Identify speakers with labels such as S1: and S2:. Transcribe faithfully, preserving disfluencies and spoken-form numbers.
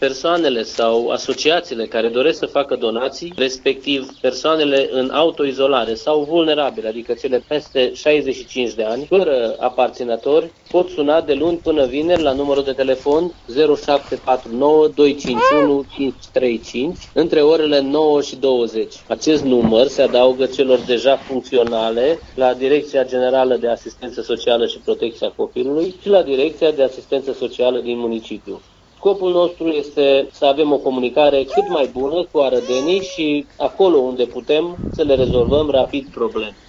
S1: persoanele sau asociațiile care doresc să facă donații, respectiv persoanele în autoizolare sau vulnerabile, adică cele peste șaizeci și cinci de ani, fără aparținători, pot suna de luni până vineri la numărul de telefon zero șapte patru nouă doi cinci unu cinci trei cinci între orele nouă și douăzeci. Acest număr se adaugă celor deja funcționale la Direcția Generală de Asistență Socială și Protecția Copilului și la Direcția de Asistență Socială din municipiu. Scopul nostru este să avem o comunicare cât mai bună cu arădenii și acolo unde putem să le rezolvăm rapid probleme.